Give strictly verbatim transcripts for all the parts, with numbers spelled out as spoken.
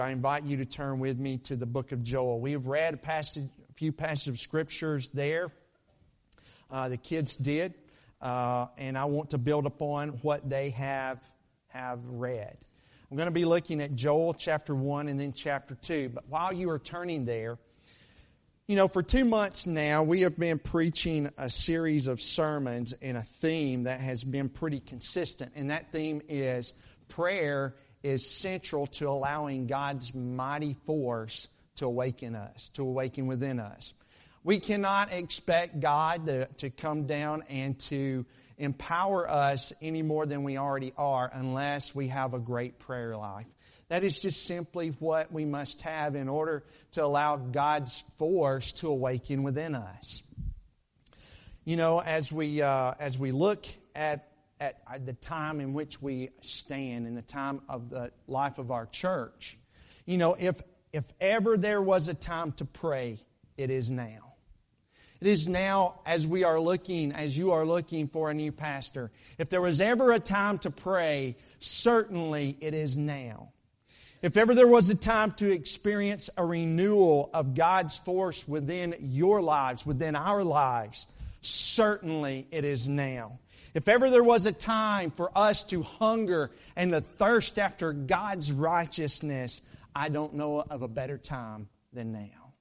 I invite you to turn with me to the book of Joel. We have read a, passage, a few passages of scriptures there. Uh, the kids did, uh, and I want to build upon what they have have read. I'm going to be looking at Joel chapter one and then chapter two. But while you are turning there, you know, for two months now, we have been preaching a series of sermons in a theme that has been pretty consistent, and that theme is prayer is central to allowing God's mighty force to awaken us, to awaken within us. We cannot expect God to, to come down and to empower us any more than we already are unless we have a great prayer life. That is just simply what we must have in order to allow God's force to awaken within us. You know, as we uh, as we look at at the time in which we stand, in the time of the life of our church, you know, if if ever there was a time to pray, it is now. It is now as we are looking, as you are looking for a new pastor. If there was ever a time to pray, certainly it is now. If ever there was a time to experience a renewal of God's force within your lives, within our lives, certainly it is now. If ever there was a time for us to hunger and to thirst after God's righteousness, I don't know of a better time than now.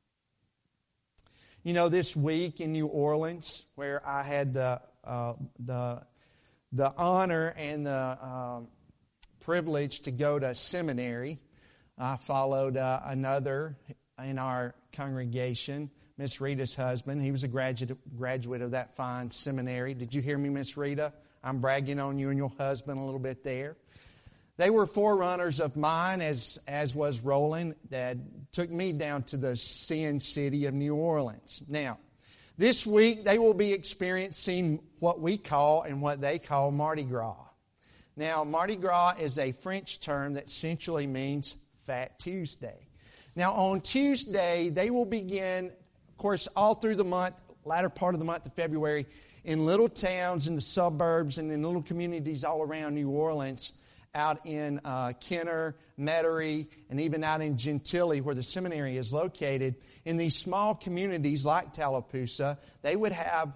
You know, this week in New Orleans, where I had the uh, the the honor and the uh, privilege to go to seminary, I followed uh, another in our congregation, Miss Rita's husband. He was a graduate graduate of that fine seminary. Did you hear me, Miss Rita? I'm bragging on you and your husband a little bit there. They were forerunners of mine, as as was Roland, that took me down to the sin city of New Orleans. Now, this week they will be experiencing what we call and what they call Mardi Gras. Now, Mardi Gras is a French term that essentially means Fat Tuesday. Now, on Tuesday, they will begin, of course, all through the month, latter part of the month of February, in little towns, in the suburbs, and in little communities all around New Orleans, out in uh, Kenner, Metairie, and even out in Gentilly, where the seminary is located. In these small communities like Tallapoosa, they would have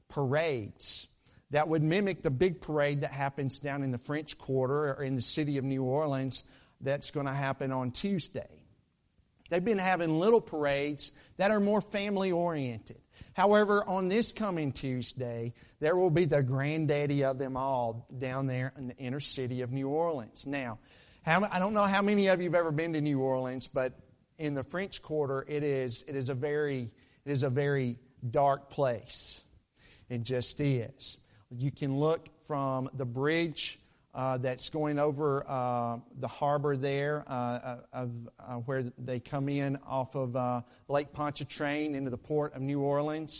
parades that would mimic the big parade that happens down in the French Quarter or in the city of New Orleans that's going to happen on Tuesday. They've been having little parades that are more family-oriented. However, on this coming Tuesday, there will be the granddaddy of them all down there in the inner city of New Orleans. Now, how, I don't know how many of you have ever been to New Orleans, but in the French Quarter, it is it is a very it is a very dark place. It just is. You can look from the bridge Uh, that's going over uh, the harbor there uh, of uh, where they come in off of uh, Lake Pontchartrain into the port of New Orleans,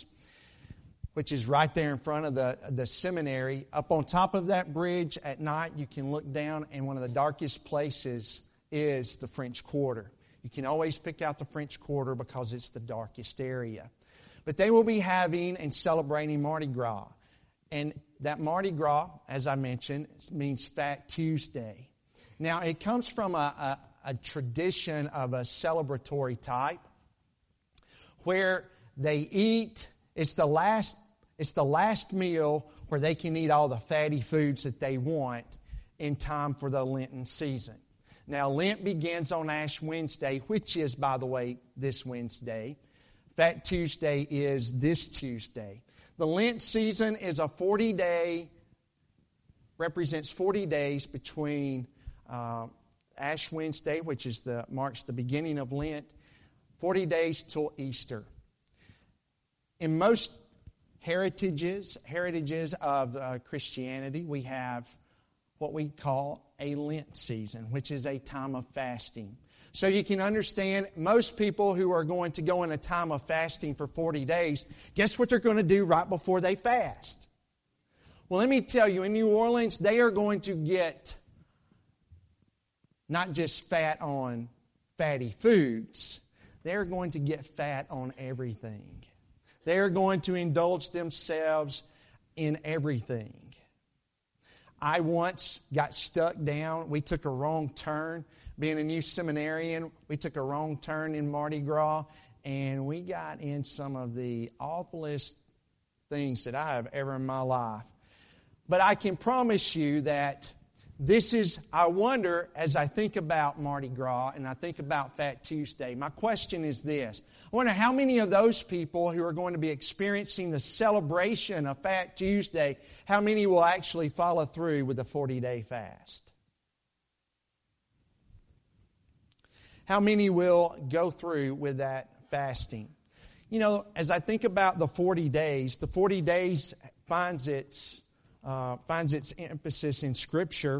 which is right there in front of the, the seminary. Up on top of that bridge at night, you can look down, and one of the darkest places is the French Quarter. You can always pick out the French Quarter because it's the darkest area. But they will be having and celebrating Mardi Gras. And that Mardi Gras, as I mentioned, means Fat Tuesday. Now, it comes from a, a, a tradition of a celebratory type where they eat, it's the last it's the last meal where they can eat all the fatty foods that they want in time for the Lenten season. Now, Lent begins on Ash Wednesday, which is, by the way, this Wednesday. Fat Tuesday is this Tuesday. The Lent season is a forty-day, represents forty days between uh, Ash Wednesday, which is the marks the beginning of Lent, forty days till Easter. In most heritages, heritages of uh, Christianity, we have what we call a Lent season, which is a time of fasting. So you can understand, most people who are going to go in a time of fasting for forty days, guess what they're going to do right before they fast? Well, let me tell you, in New Orleans, they are going to get not just fat on fatty foods, they're going to get fat on everything. They're going to indulge themselves in everything. I once got stuck down. We took a wrong turn. being a new seminarian, we took a wrong turn in Mardi Gras, and we got in some of the awfulest things that I have ever in my life. But I can promise you that this is, I wonder, as I think about Mardi Gras and I think about Fat Tuesday, my question is this. I wonder how many of those people who are going to be experiencing the celebration of Fat Tuesday, how many will actually follow through with the forty-day fast? How many will go through with that fasting? You know, as I think about the forty days, the forty days finds its uh, finds its emphasis in Scripture.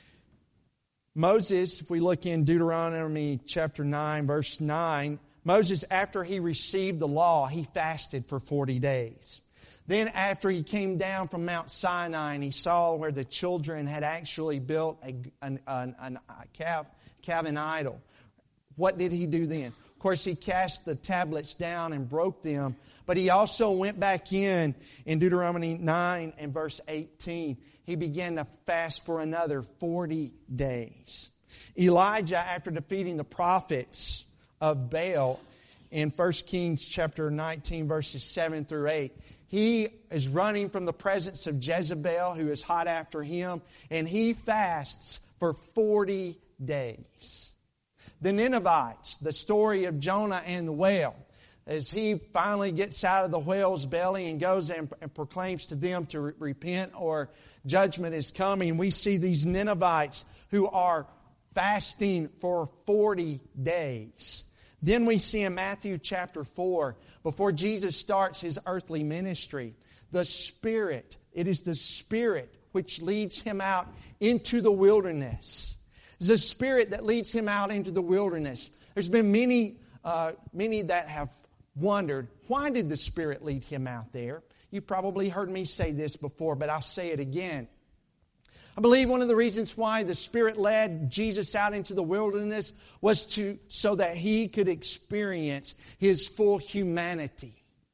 Moses, if we look in Deuteronomy chapter nine, verse nine, Moses, after he received the law, he fasted for forty days. Then after he came down from Mount Sinai and he saw where the children had actually built a, an, an, an, a calf, calf idol, what did he do then? Of course, he cast the tablets down and broke them. But he also went back in, in Deuteronomy nine and verse eighteen. He began to fast for another forty days. Elijah, after defeating the prophets of Baal in First Kings chapter nineteen, verses seven through eight, he is running from the presence of Jezebel, who is hot after him, and he fasts for forty days. The Ninevites, the story of Jonah and the whale, as he finally gets out of the whale's belly and goes and, and proclaims to them to re- repent or judgment is coming. We see these Ninevites who are fasting for forty days. Then we see in Matthew chapter four, before Jesus starts His earthly ministry, the Spirit, it is the Spirit which leads Him out into the wilderness. It's the Spirit that leads Him out into the wilderness. There's been many, uh, many that have wondered, why did the Spirit lead Him out there? You've probably heard me say this before, but I'll say it again. I believe one of the reasons why the Spirit led Jesus out into the wilderness was to so that He could experience His full humanity.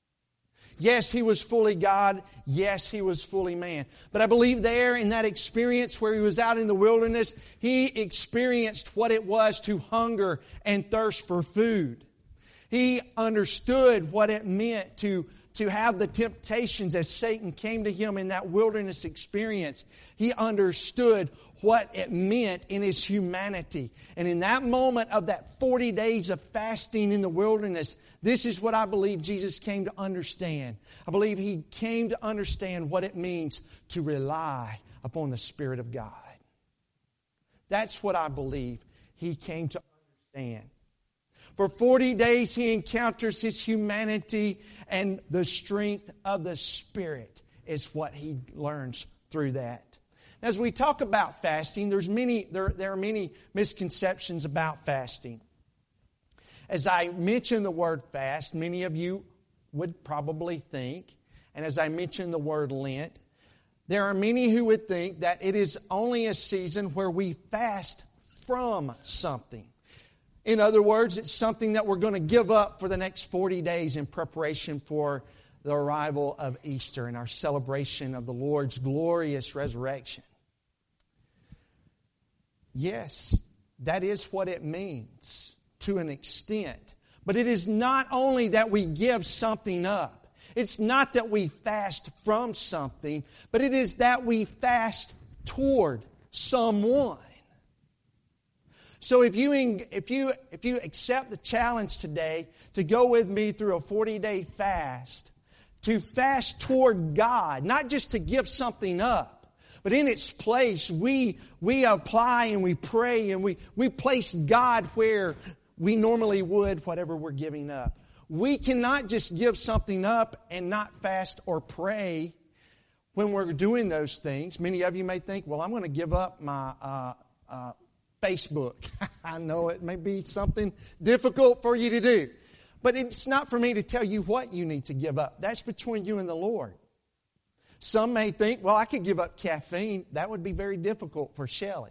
Yes, He was fully God. Yes, He was fully man. But I believe there in that experience where He was out in the wilderness, He experienced what it was to hunger and thirst for food. He understood what it meant to, to have the temptations as Satan came to Him in that wilderness experience. He understood what it meant in His humanity. And in that moment of that forty days of fasting in the wilderness, this is what I believe Jesus came to understand. I believe He came to understand what it means to rely upon the Spirit of God. That's what I believe He came to understand. For forty days He encounters His humanity, and the strength of the Spirit is what He learns through that. As we talk about fasting, there's many, there, there are many misconceptions about fasting. As I mention the word fast, many of you would probably think, and as I mention the word Lent, there are many who would think that it is only a season where we fast from something. In other words, it's something that we're going to give up for the next forty days in preparation for the arrival of Easter and our celebration of the Lord's glorious resurrection. Yes, that is what it means to an extent. But it is not only that we give something up. It's not that we fast from something, but it is that we fast toward someone. So if you if you if you accept the challenge today to go with me through a forty-day fast, to fast toward God, not just to give something up, but in its place we we apply and we pray and we, we place God where we normally would whatever we're giving up. We cannot just give something up and not fast or pray when we're doing those things. Many of you may think, well, I'm going to give up my uh, uh, Facebook. I know it may be something difficult for you to do. But it's not for me to tell you what you need to give up. That's between you and the Lord. Some may think, well, I could give up caffeine. That would be very difficult for Shelley.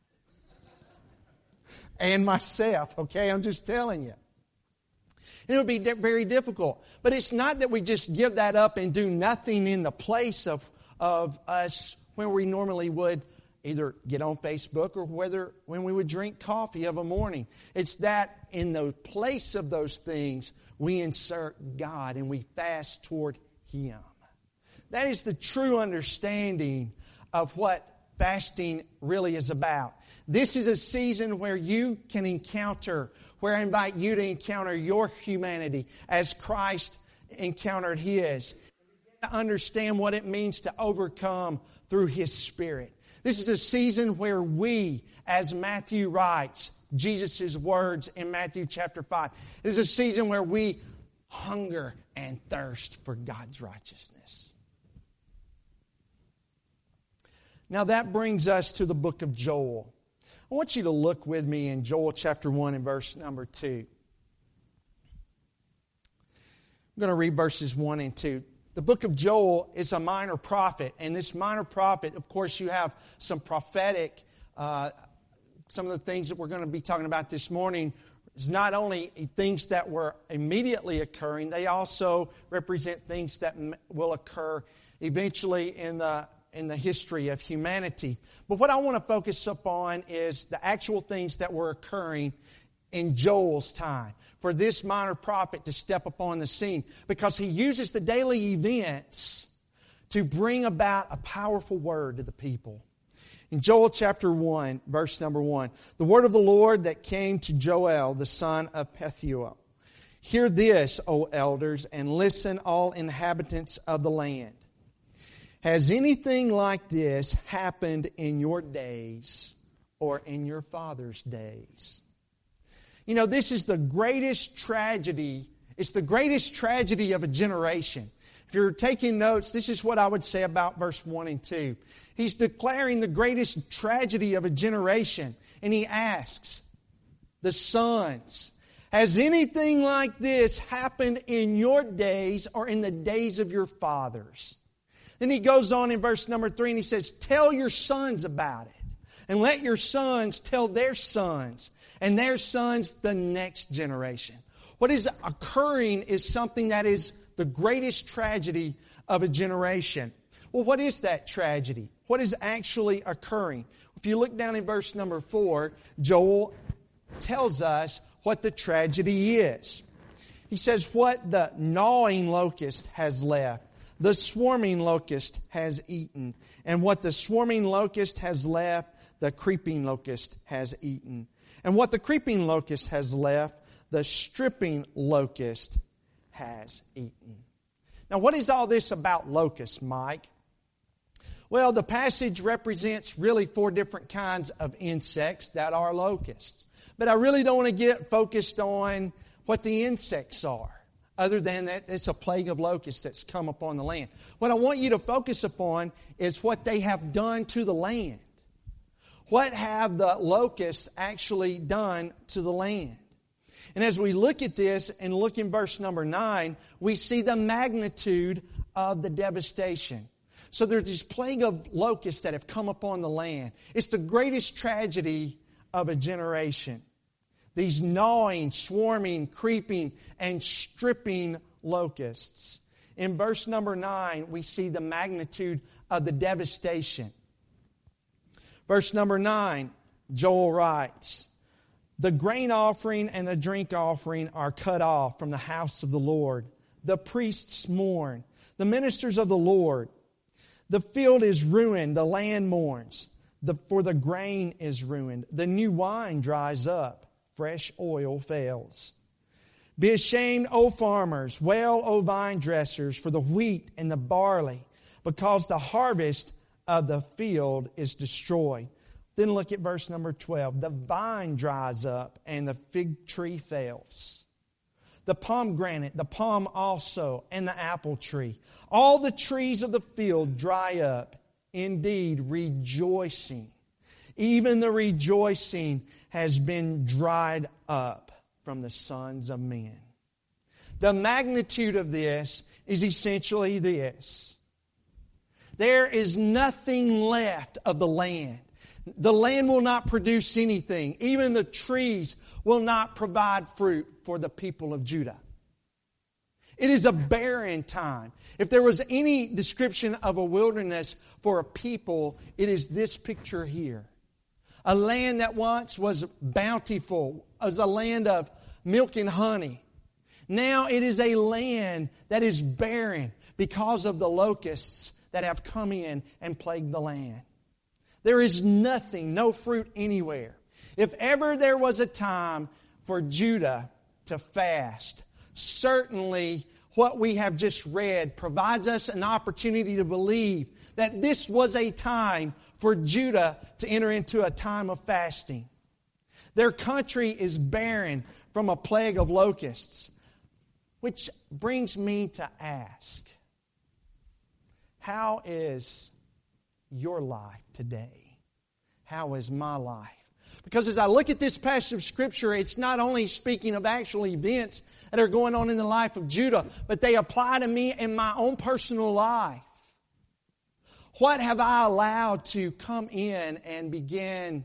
And myself, okay? I'm just telling you. And it would be very difficult. But it's not that we just give that up and do nothing in the place of, of us when we normally would either get on Facebook or whether when we would drink coffee of a morning. It's that in the place of those things, we insert God and we fast toward Him. That is the true understanding of what fasting really is about. This is a season where you can encounter, where I invite you to encounter your humanity as Christ encountered His. To understand what it means to overcome through His Spirit. This is a season where we, as Matthew writes, Jesus' words in Matthew chapter five, it is a season where we hunger and thirst for God's righteousness. Now that brings us to the book of Joel. I want you to look with me in Joel chapter one and verse number two. I'm going to read verses one and two. The book of Joel is a minor prophet, and this minor prophet, of course, you have some prophetic, uh, some of the things that we're going to be talking about this morning is not only things that were immediately occurring, they also represent things that will occur eventually in the in the history of humanity. But what I want to focus upon is the actual things that were occurring in Joel's time, for this minor prophet to step upon the scene, because he uses the daily events to bring about a powerful word to the people. In Joel chapter one, verse number one, the word of the Lord that came to Joel, the son of Pethuel. Hear this, O elders, and listen, all inhabitants of the land. Has anything like this happened in your days or in your father's days? You know, this is the greatest tragedy. It's the greatest tragedy of a generation. If you're taking notes, this is what I would say about verse one and two. He's declaring the greatest tragedy of a generation. And he asks the sons, has anything like this happened in your days or in the days of your fathers? Then he goes on in verse number three and he says, tell your sons about it. And let your sons tell their sons. And their sons the next generation. What is occurring is something that is the greatest tragedy of a generation. Well, what is that tragedy? What is actually occurring? If you look down in verse number four, Joel tells us what the tragedy is. He says, what the gnawing locust has left, the swarming locust has eaten. And what the swarming locust has left, the creeping locust has eaten. And what the creeping locust has left, the stripping locust has eaten. Now, what is all this about locusts, Mike? Well, the passage represents really four different kinds of insects that are locusts. But I really don't want to get focused on what the insects are, other than that it's a plague of locusts that's come upon the land. What I want you to focus upon is what they have done to the land. What have the locusts actually done to the land? And as we look at this and look in verse number nine, we see the magnitude of the devastation. So there's this plague of locusts that have come upon the land. It's the greatest tragedy of a generation. These gnawing, swarming, creeping, and stripping locusts. In verse number nine, we see the magnitude of the devastation. Verse number nine, Joel writes, the grain offering and the drink offering are cut off from the house of the Lord. The priests mourn, the ministers of the Lord. The field is ruined, the land mourns, the, for the grain is ruined. The new wine dries up, fresh oil fails. Be ashamed, O farmers, wail, O vine dressers, for the wheat and the barley, because the harvest of the field is destroyed. Then look at verse number twelve. The vine dries up and the fig tree fails. The pomegranate, the palm also, and the apple tree. All the trees of the field dry up, indeed rejoicing. Even the rejoicing has been dried up from the sons of men. The magnitude of this is essentially this. There is nothing left of the land. The land will not produce anything. Even the trees will not provide fruit for the people of Judah. It is a barren time. If there was any description of a wilderness for a people, it is this picture here. A land that once was bountiful, as a land of milk and honey. Now it is a land that is barren because of the locusts that have come in and plagued the land. There is nothing, no fruit anywhere. If ever there was a time for Judah to fast, certainly what we have just read provides us an opportunity to believe that this was a time for Judah to enter into a time of fasting. Their country is barren from a plague of locusts, which brings me to ask, how is your life today? How is my life? Because as I look at this passage of Scripture, it's not only speaking of actual events that are going on in the life of Judah, but they apply to me in my own personal life. What have I allowed to come in and begin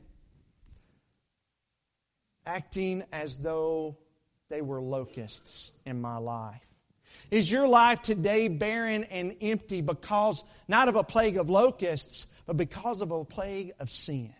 acting as though they were locusts in my life? Is your life today barren and empty because not of a plague of locusts, but because of a plague of sin?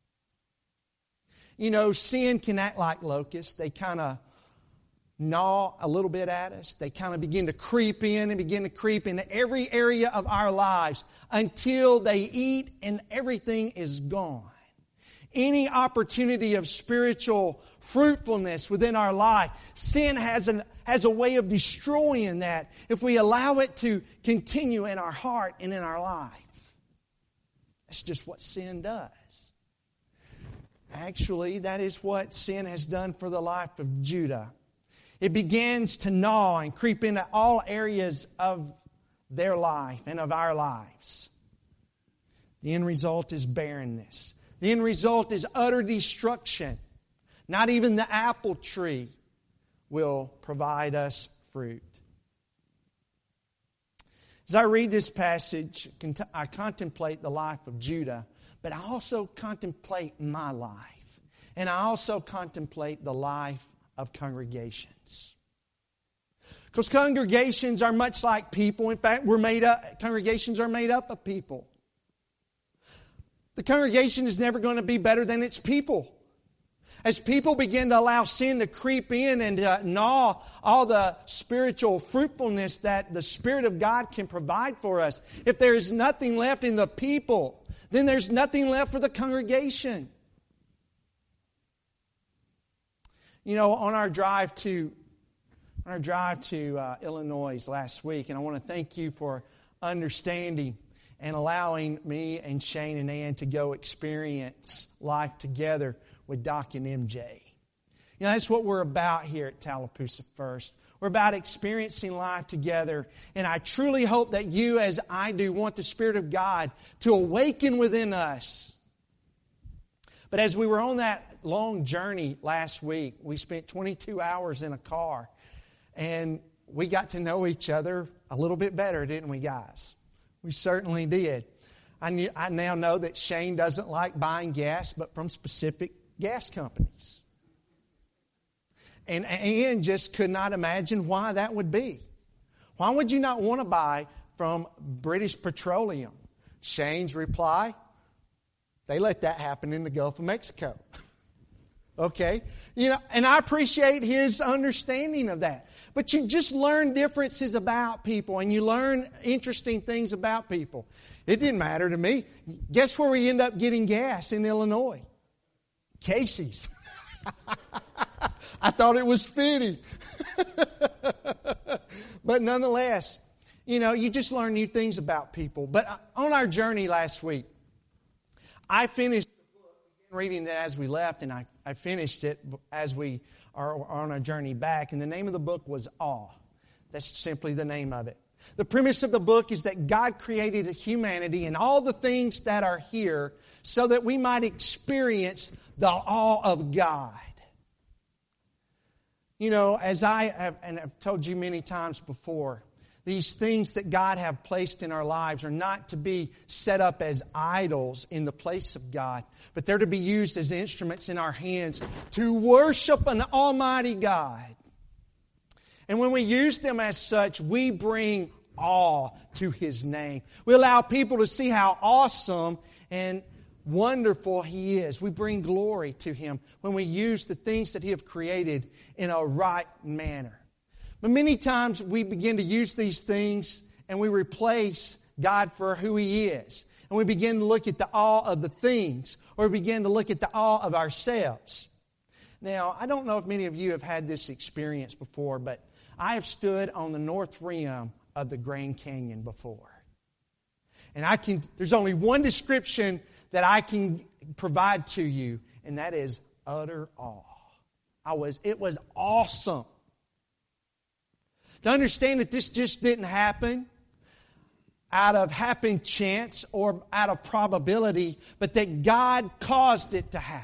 You know, sin can act like locusts. They kind of gnaw a little bit at us. They kind of begin to creep in and begin to creep into every area of our lives until they eat and everything is gone. Any opportunity of spiritual fruitfulness within our life, sin has, an, has a way of destroying that if we allow it to continue in our heart and in our life. That's just what sin does. Actually, that is what sin has done for the life of Judah. It begins to gnaw and creep into all areas of their life and of our lives. The end result is barrenness. The end result is utter destruction. Not even the apple tree will provide us fruit. As I read this passage, I contemplate the life of Judah, but I also contemplate my life. And I also contemplate the life of congregations. Because congregations are much like people. In fact, we're made up, congregations are made up of people. The congregation is never going to be better than its people. As people begin to allow sin to creep in and to gnaw all the spiritual fruitfulness that the Spirit of God can provide for us, if there is nothing left in the people, then there's nothing left for the congregation. You know, on our drive to on our drive to uh, Illinois last week, and I want to thank you for understanding and allowing me and Shane and Ann to go experience life together with Doc and M J. You know, that's what we're about here at Tallapoosa First. We're about experiencing life together, and I truly hope that you, as I do, want the Spirit of God to awaken within us. But as we were on that long journey last week, we spent twenty-two hours in a car, and we got to know each other a little bit better, didn't we, guys? We certainly did. I, knew, I now know that Shane doesn't like buying gas, but from specific gas companies. And Ann just could not imagine why that would be. Why would you not want to buy from British Petroleum? Shane's reply, they let that happen in the Gulf of Mexico. Okay? You know, and I appreciate his understanding of that. But you just learn differences about people, and you learn interesting things about people. It didn't matter to me. Guess where we end up getting gas in Illinois? Casey's. I thought it was fitting. But nonetheless, you know, you just learn new things about people. But on our journey last week, I finished the book, reading it as we left, and I, I finished it as we are on our journey back. And the name of the book was Awe. That's simply the name of it. The premise of the book is that God created humanity and all the things that are here so that we might experience the awe of God. You know, as I have, and I've told you many times before, these things that God have placed in our lives are not to be set up as idols in the place of God, but they're to be used as instruments in our hands to worship an almighty God. And when we use them as such, we bring awe to His name. We allow people to see how awesome and wonderful He is. We bring glory to Him when we use the things that He has created in a right manner. But many times we begin to use these things and we replace God for who He is. And we begin to look at the awe of the things, or we begin to look at the awe of ourselves. Now, I don't know if many of you have had this experience before, but I have stood on the north rim of the Grand Canyon before. And I can, there's only one description that I can provide to you, and that is utter awe. I was, it was awesome. To understand that this just didn't happen out of happen chance or out of probability, but that God caused it to happen.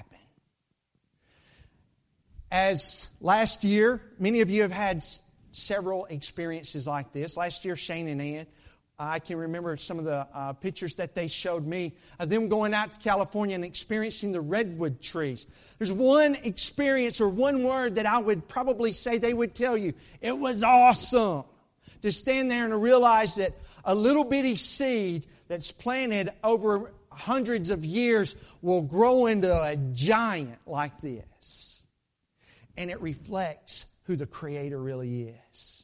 As last year, many of you have had several experiences like this. Last year, Shane and Ann, I can remember some of the uh, pictures that they showed me of them going out to California and experiencing the redwood trees. There's one experience or one word that I would probably say they would tell you. It was awesome to stand there and to realize that a little bitty seed that's planted over hundreds of years will grow into a giant like this. And it reflects who the Creator really is.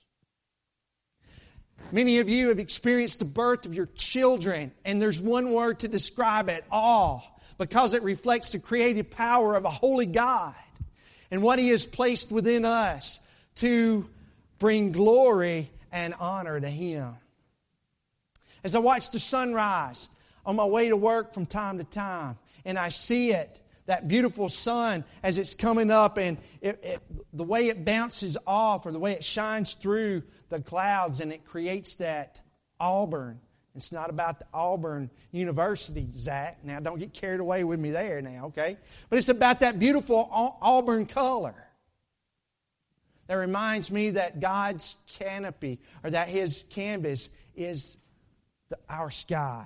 Many of you have experienced the birth of your children, and there's one word to describe it, awe, because it reflects the creative power of a holy God and what He has placed within us to bring glory and honor to Him. As I watch the sunrise on my way to work from time to time, and I see it, that beautiful sun as it's coming up, and it, it, the way it bounces off or the way it shines through the clouds, and it creates that Auburn. It's not about the Auburn University, Zach. Now, don't get carried away with me there now, okay? But it's about that beautiful Auburn color that reminds me that God's canopy or that His canvas is the, our sky.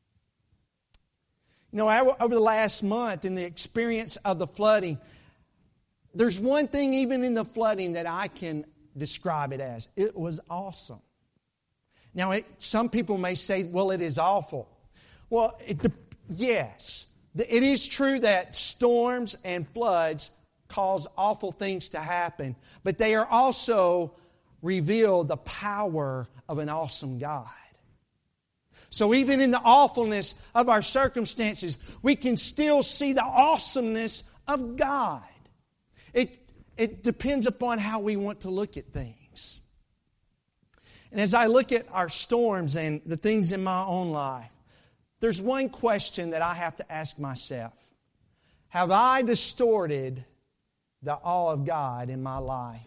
You know, over the last month in the experience of the flooding, there's one thing even in the flooding that I can describe it as. It was awesome. Now, it, some people may say, well, it is awful. Well, it, the, yes, it is true that storms and floods cause awful things to happen, but they are also reveal the power of an awesome God. So even in the awfulness of our circumstances, we can still see the awesomeness of God. It, it depends upon how we want to look at things. And as I look at our storms and the things in my own life, there's one question that I have to ask myself. Have I distorted the awe of God in my life?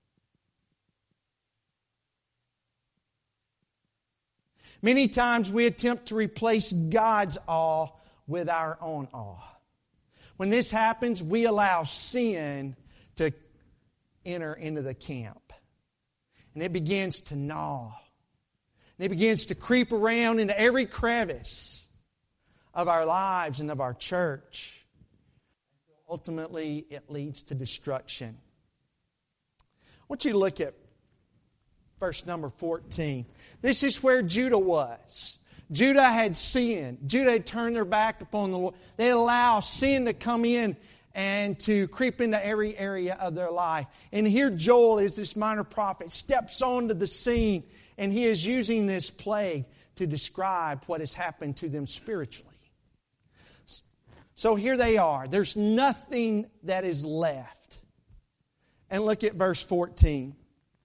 Many times we attempt to replace God's awe with our own awe. When this happens, we allow sin to enter into the camp. And it begins to gnaw. And it begins to creep around into every crevice of our lives and of our church. Ultimately, it leads to destruction. I want you to look at verse number fourteen. This is where Judah was. Judah had sinned. Judah had turned their back upon the Lord. They allowed sin to come in and to creep into every area of their life. And here Joel, is this minor prophet, steps onto the scene, and he is using this plague to describe what has happened to them spiritually. So here they are. There's nothing that is left. And look at verse fourteen.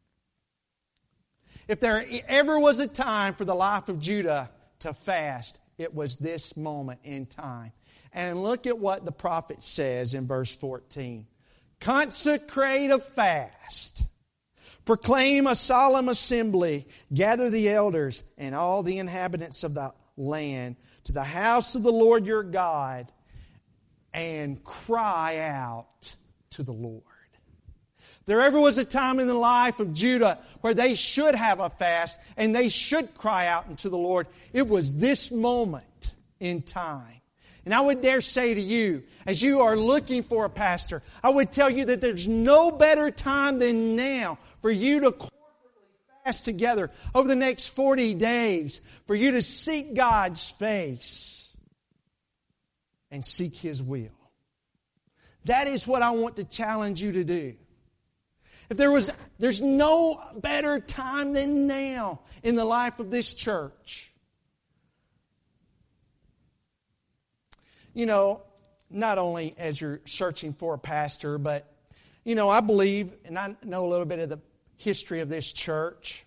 If there ever was a time for the life of Judah to fast, it was this moment in time. And look at what the prophet says in verse fourteen. Consecrate a fast. Proclaim a solemn assembly. Gather the elders and all the inhabitants of the land to the house of the Lord your God and cry out to the Lord. If there ever was a time in the life of Judah where they should have a fast and they should cry out unto the Lord, it was this moment in time. And I would dare say to you, as you are looking for a pastor, I would tell you that there's no better time than now for you to corporately fast together over the next forty days, for you to seek God's face and seek His will. That is what I want to challenge you to do. If there was, there's no better time than now in the life of this church. You know, not only as you're searching for a pastor, but, you know, I believe, and I know a little bit of the history of this church.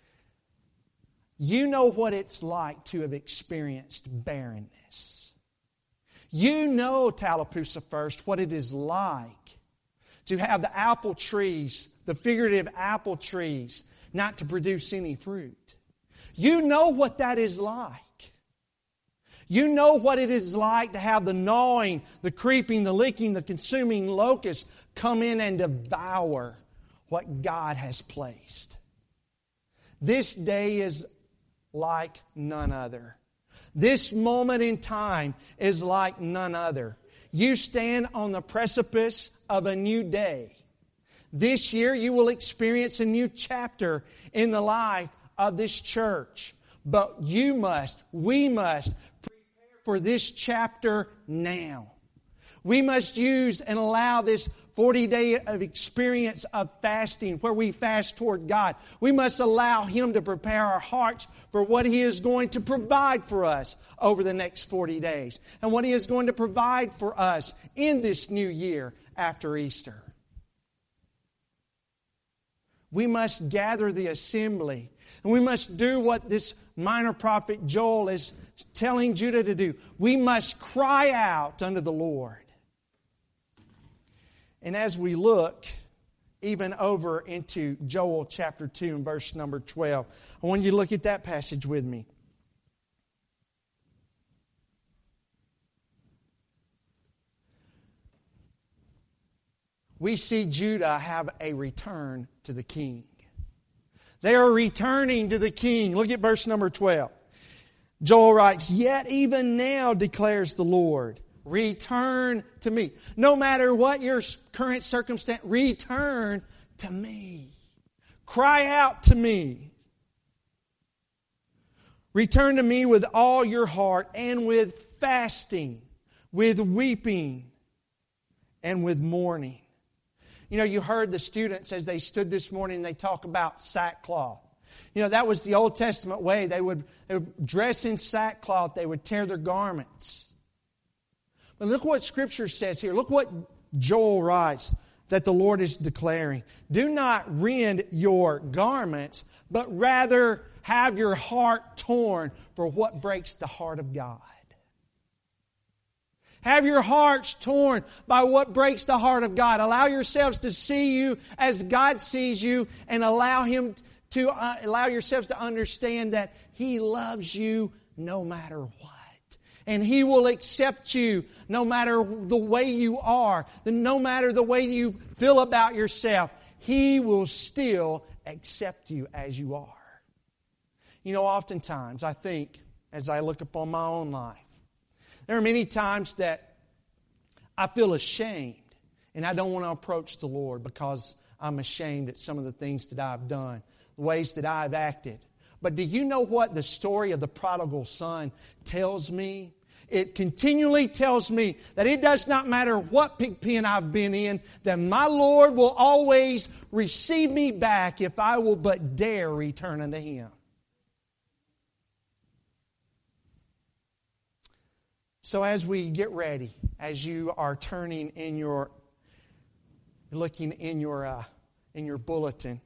You know what it's like to have experienced barrenness. You know, Tallapoosa First, what it is like to have the apple trees, the figurative apple trees, not to produce any fruit. You know what that is like. You know what it is like to have the gnawing, the creeping, the licking, the consuming locust come in and devour what God has placed. This day is like none other. This moment in time is like none other. You stand on the precipice of a new day. This year you will experience a new chapter in the life of this church. But you must, we must, for this chapter now. We must use and allow this forty day of experience of fasting where we fast toward God. We must allow Him to prepare our hearts for what He is going to provide for us over the next forty days. And what He is going to provide for us in this new year after Easter. We must gather the assembly. And we must do what this minor prophet Joel is telling Judah to do. We must cry out unto the Lord. And as we look even over into Joel chapter two and verse number twelve, I want you to look at that passage with me. We see Judah have a return to the king. They are returning to the king. Look at verse number twelve. Joel writes, "Yet even now declares the Lord, return to me." No matter what your current circumstance, return to me. Cry out to me. Return to me with all your heart and with fasting, with weeping, and with mourning. You know, you heard the students as they stood this morning, they talk about sackcloth. You know, that was the Old Testament way. They would, they would dress in sackcloth. They would tear their garments. But look what Scripture says here. Look what Joel writes that the Lord is declaring. Do not rend your garments, but rather have your heart torn for what breaks the heart of God. Have your hearts torn by what breaks the heart of God. Allow yourselves to see you as God sees you, and allow Him to uh, allow yourselves to understand that He loves you no matter what. And He will accept you no matter the way you are, no matter the way you feel about yourself. He will still accept you as you are. You know, oftentimes I think, as I look upon my own life, there are many times that I feel ashamed and I don't want to approach the Lord because I'm ashamed at some of the things that I've done, the ways that I've acted. But do you know what the story of the prodigal son tells me? It continually tells me that it does not matter what pig pen I've been in, that my Lord will always receive me back if I will but dare return unto Him. So as we get ready, as you are turning in your, looking in your uh, in your bulletin,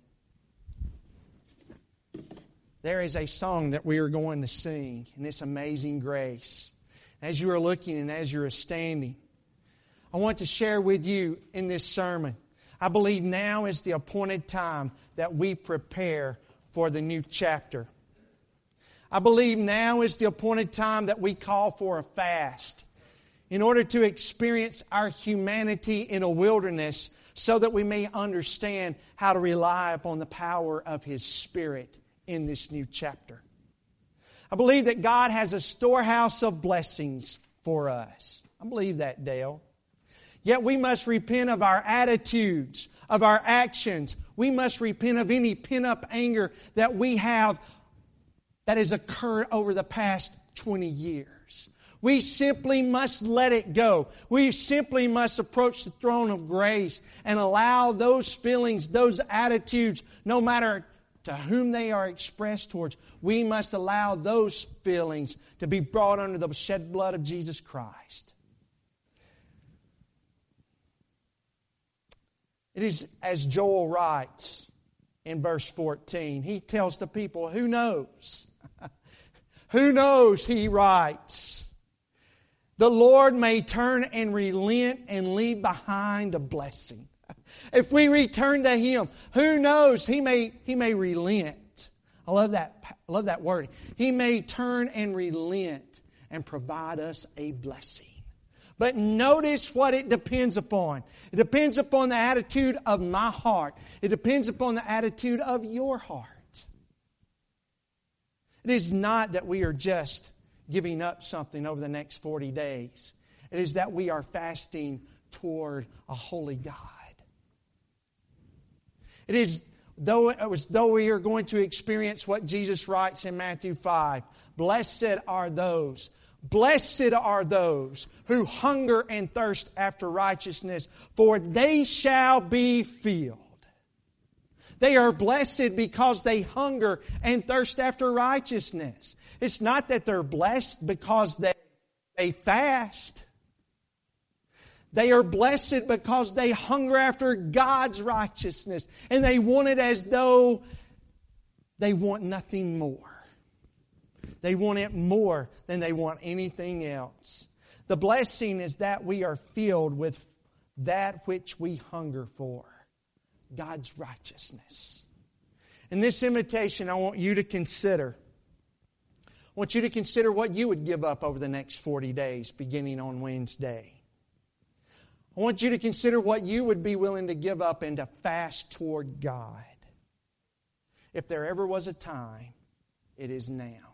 there is a song that we are going to sing, and it's Amazing Grace. As you are looking and as you are standing, I want to share with you in this sermon, I believe now is the appointed time that we prepare for the new chapter. I believe now is the appointed time that we call for a fast in order to experience our humanity in a wilderness so that we may understand how to rely upon the power of His Spirit in this new chapter. I believe that God has a storehouse of blessings for us. I believe that, Dale. Yet we must repent of our attitudes, of our actions. We must repent of any pent-up anger that we have that has occurred over the past twenty years. We simply must let it go. We simply must approach the throne of grace and allow those feelings, those attitudes, no matter to whom they are expressed towards, we must allow those feelings to be brought under the shed blood of Jesus Christ. It is as Joel writes in verse fourteen. He tells the people, who knows? Who knows, he writes. The Lord may turn and relent and leave behind a blessing. If we return to Him, who knows? He may, He may relent. I love that, I love that word. He may turn and relent and provide us a blessing. But notice what it depends upon. It depends upon the attitude of my heart. It depends upon the attitude of your heart. It is not that we are just giving up something over the next forty days. It is that we are fasting toward a holy God. It is though it was though we are going to experience what Jesus writes in Matthew five. Blessed are those, blessed are those who hunger and thirst after righteousness, for they shall be filled. They are blessed because they hunger and thirst after righteousness. It's not that they're blessed because they, they fast. They are blessed because they hunger after God's righteousness. And they want it as though they want nothing more. They want it more than they want anything else. The blessing is that we are filled with that which we hunger for. God's righteousness. In this invitation, I want you to consider. I want you to consider what you would give up over the next forty days, beginning on Wednesday. I want you to consider what you would be willing to give up and to fast toward God. If there ever was a time, it is now.